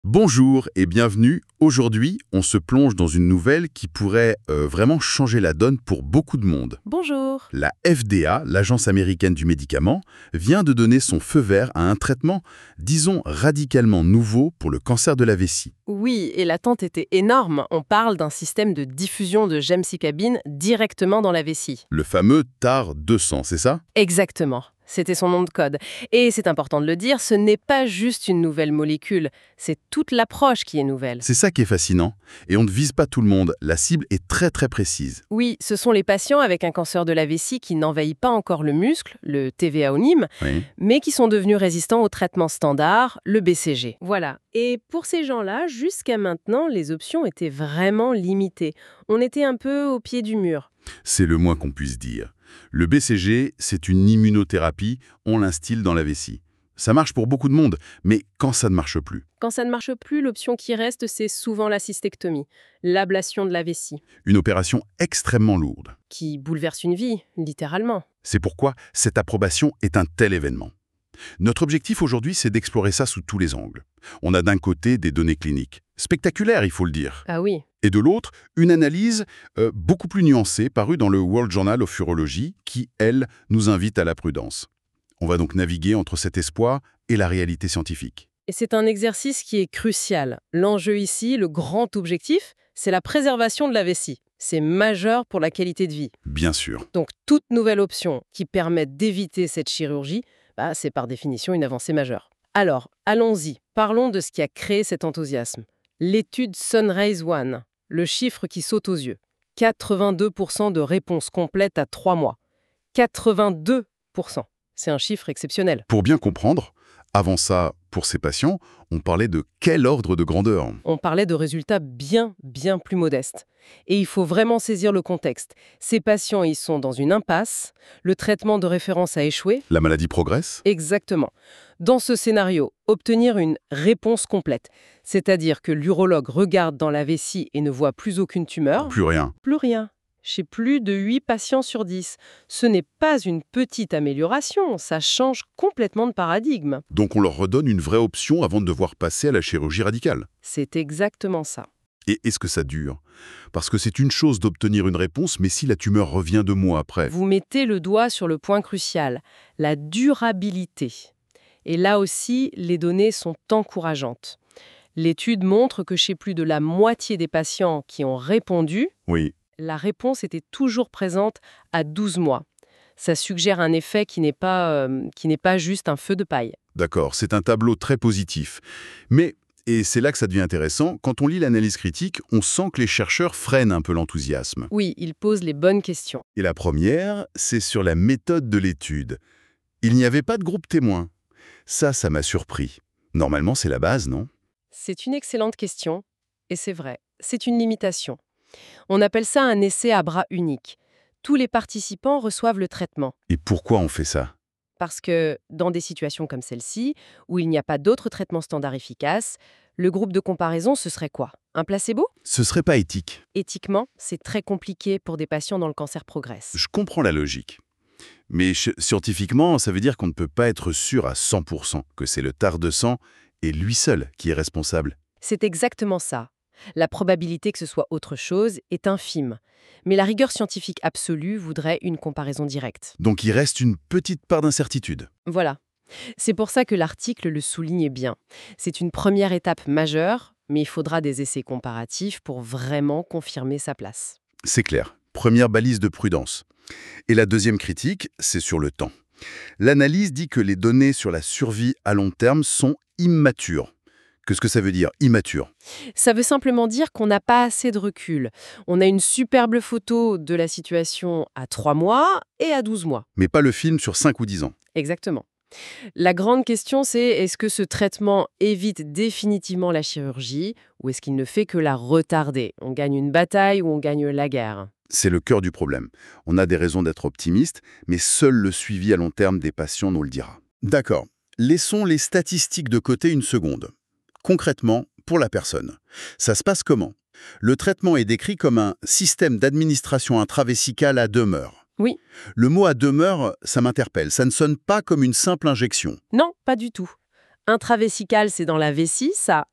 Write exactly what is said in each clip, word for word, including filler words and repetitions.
Bonjour et bienvenue. Aujourd'hui, on se plonge dans une nouvelle qui pourrait euh, vraiment changer la donne pour beaucoup de monde. Bonjour. La F D A, l'Agence américaine du médicament, vient de donner son feu vert à un traitement, disons, radicalement nouveau pour le cancer de la vessie. Oui, et l'attente était énorme. On parle d'un système de diffusion de gemcitabine directement dans la vessie. Le fameux T A R deux cents, c'est ça? Exactement. C'était son nom de code. Et c'est important de le dire, ce n'est pas juste une nouvelle molécule, c'est toute l'approche qui est nouvelle. C'est ça qui est fascinant. Et on ne vise pas tout le monde, la cible est très très précise. Oui, ce sont les patients avec un cancer de la vessie qui n'envahit pas encore le muscle, le T V A onime, Oui. mais qui sont devenus résistants au traitement standard, le B C G. Voilà. Et pour ces gens-là, jusqu'à maintenant, les options étaient vraiment limitées. On était un peu au pied du mur. C'est le moins qu'on puisse dire. Le B C G, c'est une immunothérapie, on l'instille dans la vessie. Ça marche pour beaucoup de monde, mais quand ça ne marche plus? Quand ça ne marche plus, l'option qui reste, c'est souvent la cystectomie, l'ablation de la vessie, Une opération extrêmement lourde. qui bouleverse une vie, littéralement. C'est pourquoi cette approbation est un tel événement. Notre objectif aujourd'hui, c'est d'explorer ça sous tous les angles. On a d'un côté des données cliniques, spectaculaires il faut le dire, Ah oui, et de l'autre, une analyse euh, beaucoup plus nuancée parue dans le World Journal of Urology qui, elle, nous invite à la prudence. On va donc naviguer entre cet espoir et la réalité scientifique. et c'est un exercice qui est crucial. L'enjeu ici, le grand objectif, c'est la préservation de la vessie. C'est majeur pour la qualité de vie. Bien sûr. Donc toute nouvelle option qui permette d'éviter cette chirurgie, bah, c'est par définition une avancée majeure. Alors, allons-y, parlons de ce qui a créé cet enthousiasme. L'étude Sunrise One, le chiffre qui saute aux yeux. quatre-vingt-deux pour cent de réponses complètes à trois mois. quatre-vingt-deux pour cent. C'est un chiffre exceptionnel. Pour bien comprendre, avant ça, pour ces patients, on parlait de quel ordre de grandeur? On parlait de résultats bien, bien plus modestes. Et il faut vraiment saisir le contexte. Ces patients, ils sont dans une impasse, le traitement de référence a échoué. La maladie progresse? Exactement. Dans ce scénario, obtenir une réponse complète, c'est-à-dire que l'urologue regarde dans la vessie et ne voit plus aucune tumeur, Plus rien. plus rien. Chez plus de huit patients sur dix. Ce n'est pas une petite amélioration, ça change complètement de paradigme. Donc on leur redonne une vraie option avant de devoir passer à la chirurgie radicale. C'est exactement ça. Et est-ce que ça dure? Parce que c'est une chose d'obtenir une réponse, mais si la tumeur revient deux mois après? Vous mettez le doigt sur le point crucial, la durabilité. Et là aussi, les données sont encourageantes. L'étude montre que chez plus de la moitié des patients qui ont répondu, Oui. la réponse était toujours présente à douze mois. Ça suggère un effet qui n'est pas, euh, qui n'est pas juste un feu de paille. D'accord, c'est un tableau très positif. Mais, et c'est là que ça devient intéressant, quand on lit l'analyse critique, on sent que les chercheurs freinent un peu l'enthousiasme. Oui, il pose les bonnes questions. Et la première, c'est sur la méthode de l'étude. Il n'y avait pas de groupe témoin. Ça, ça m'a surpris. Normalement, c'est la base, non? C'est une excellente question, et c'est vrai, c'est une limitation. On appelle ça un essai à bras unique. Tous les participants reçoivent le traitement. Et pourquoi on fait ça? Parce que dans des situations comme celle-ci, où il n'y a pas d'autres traitements standards efficaces, le groupe de comparaison, ce serait quoi? Un placebo? Ce serait pas éthique. Éthiquement, c'est très compliqué pour des patients dont le cancer progresse. Je comprends la logique. Mais ch- scientifiquement, ça veut dire qu'on ne peut pas être sûr à cent pour cent que c'est le T A R deux cents et lui seul qui est responsable. C'est exactement ça. La probabilité que ce soit autre chose est infime. Mais la rigueur scientifique absolue voudrait une comparaison directe. Donc il reste une petite part d'incertitude. Voilà. C'est pour ça que l'article le souligne bien. C'est une première étape majeure, mais il faudra des essais comparatifs pour vraiment confirmer sa place. C'est clair. Première balise de prudence. Et la deuxième critique, c'est sur le temps. L'analyse dit que les données sur la survie à long terme sont immatures. Qu'est-ce que ça veut dire, immature? Ça veut simplement dire qu'on n'a pas assez de recul. On a une superbe photo de la situation à trois mois et à douze mois. Mais pas le film sur cinq ou dix ans. Exactement. La grande question, c'est est-ce que ce traitement évite définitivement la chirurgie ou est-ce qu'il ne fait que la retarder? On gagne une bataille ou on gagne la guerre? C'est le cœur du problème. On a des raisons d'être optimiste, mais seul le suivi à long terme des patients nous le dira. D'accord. Laissons les statistiques de côté une seconde. Concrètement, pour la personne, ça se passe comment? Le traitement est décrit comme un système d'administration intravésicale à demeure. Oui. Le mot à demeure, ça m'interpelle. Ça ne sonne pas comme une simple injection. Non, pas du tout. Intravésicale, c'est dans la vessie, ça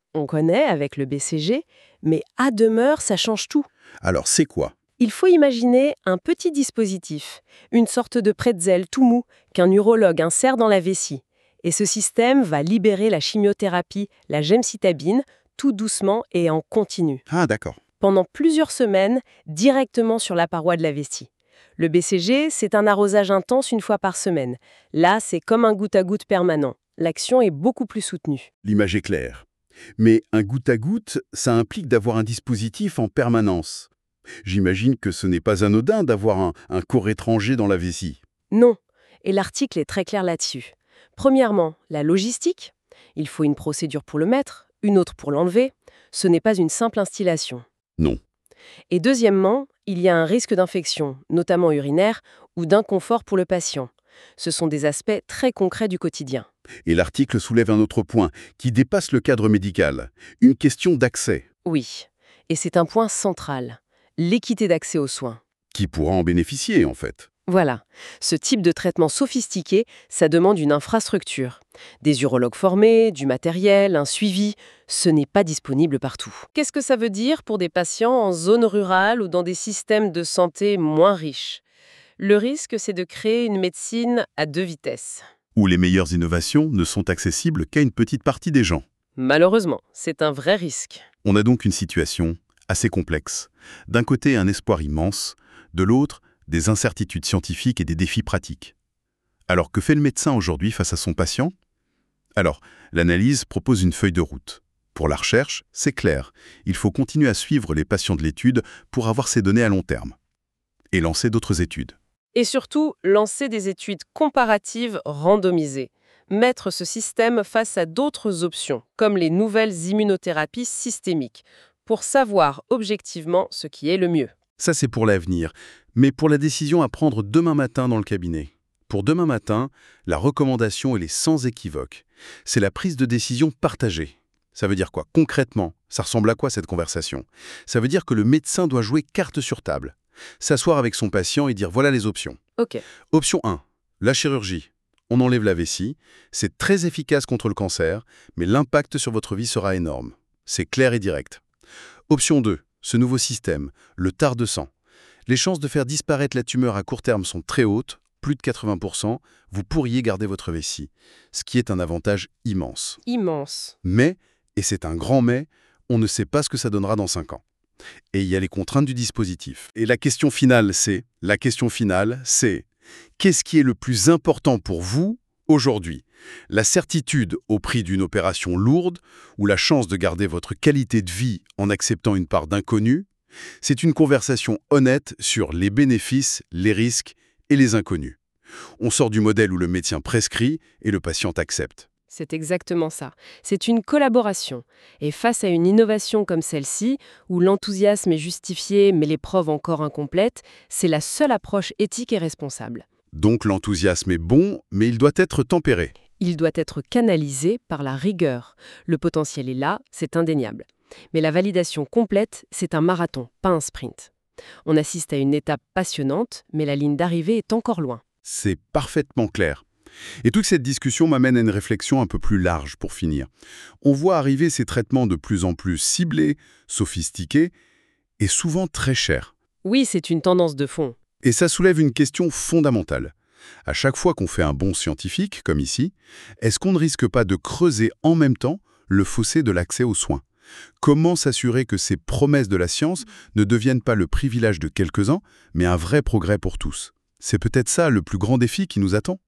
On connaît avec le B C G, mais à demeure, ça change tout. Alors, c'est quoi? Il faut imaginer un petit dispositif, une sorte de pretzel tout mou qu'un urologue insère dans la vessie. Et ce système va libérer la chimiothérapie, la gemcitabine, tout doucement et en continu. Ah, d'accord. Pendant plusieurs semaines, directement sur la paroi de la vessie. Le B C G, c'est un arrosage intense une fois par semaine. Là, c'est comme un goutte-à-goutte permanent. L'action est beaucoup plus soutenue. L'image est claire. Mais un goutte-à-goutte, ça implique d'avoir un dispositif en permanence. J'imagine que ce n'est pas anodin d'avoir un, un corps étranger dans la vessie. Non, et l'article est très clair là-dessus. Premièrement, la logistique. Il faut une procédure pour le mettre, une autre pour l'enlever. Ce n'est pas une simple installation. Non. Et deuxièmement, il y a un risque d'infection, notamment urinaire, ou d'inconfort pour le patient. Ce sont des aspects très concrets du quotidien. Et l'article soulève un autre point, qui dépasse le cadre médical. Une question d'accès. Oui, et c'est un point central. L'équité d'accès aux soins. Qui pourra en bénéficier, en fait? Voilà. Ce type de traitement sophistiqué, ça demande une infrastructure. Des urologues formés, du matériel, un suivi. Ce n'est pas disponible partout. Qu'est-ce que ça veut dire pour des patients en zone rurale ou dans des systèmes de santé moins riches? Le risque, c'est de créer une médecine à deux vitesses. Où les meilleures innovations ne sont accessibles qu'à une petite partie des gens. Malheureusement, c'est un vrai risque. On a donc une situation assez complexe. D'un côté, un espoir immense, de l'autre, des incertitudes scientifiques et des défis pratiques. Alors, que fait le médecin aujourd'hui face à son patient? Alors, l'analyse propose une feuille de route. Pour la recherche, c'est clair, il faut continuer à suivre les patients de l'étude pour avoir ces données à long terme. Et lancer d'autres études. Et surtout, lancer des études comparatives randomisées. Mettre ce système face à d'autres options, comme les nouvelles immunothérapies systémiques, pour savoir objectivement ce qui est le mieux. Ça, c'est pour l'avenir. Mais pour la décision à prendre demain matin dans le cabinet. Pour demain matin, la recommandation, elle est sans équivoque. C'est la prise de décision partagée. Ça veut dire quoi? Concrètement, ça ressemble à quoi cette conversation? Ça veut dire que le médecin doit jouer carte sur table. S'asseoir avec son patient et dire voilà les options. Ok. Option un, la chirurgie. On enlève la vessie. C'est très efficace contre le cancer, mais l'impact sur votre vie sera énorme. C'est clair et direct. Option deux, ce nouveau système, le tare de sang. Les chances de faire disparaître la tumeur à court terme sont très hautes, plus de quatre-vingts pour cent, vous pourriez garder votre vessie, ce qui est un avantage immense. Immense. Mais, et c'est un grand mais, on ne sait pas ce que ça donnera dans cinq ans. Et il y a les contraintes du dispositif. Et la question finale, c'est, la question finale, c'est, qu'est-ce qui est le plus important pour vous aujourd'hui? La certitude au prix d'une opération lourde ou la chance de garder votre qualité de vie en acceptant une part d'inconnu? C'est une conversation honnête sur les bénéfices, les risques et les inconnus. On sort du modèle où le médecin prescrit et le patient accepte. C'est exactement ça. C'est une collaboration. Et face à une innovation comme celle-ci, où l'enthousiasme est justifié mais les preuves encore incomplètes, c'est la seule approche éthique et responsable. Donc l'enthousiasme est bon, mais il doit être tempéré. Il doit être canalisé par la rigueur. Le potentiel est là, c'est indéniable. Mais la validation complète, c'est un marathon, pas un sprint. On assiste à une étape passionnante, mais la ligne d'arrivée est encore loin. C'est parfaitement clair. Et toute cette discussion m'amène à une réflexion un peu plus large pour finir. On voit arriver ces traitements de plus en plus ciblés, sophistiqués et souvent très chers. Oui, c'est une tendance de fond. Et ça soulève une question fondamentale. À chaque fois qu'on fait un bond scientifique, comme ici, est-ce qu'on ne risque pas de creuser en même temps le fossé de l'accès aux soins? Comment s'assurer que ces promesses de la science ne deviennent pas le privilège de quelques-uns, mais un vrai progrès pour tous? C'est peut-être ça le plus grand défi qui nous attend.